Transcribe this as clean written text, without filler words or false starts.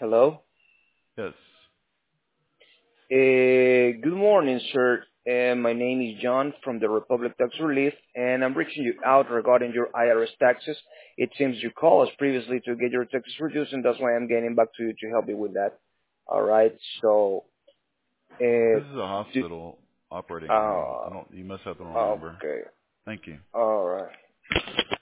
Hello. Yes. Good morning, sir. My name is John from the Republic Tax Relief, and I'm reaching you out regarding your IRS taxes. It seems you called us previously to get your taxes reduced, and that's why I'm getting back to you to help you with that. All right. So, uh, This is a do, hospital operating room. uh, I don't. You must have the wrong number. okay. Thank you. All right.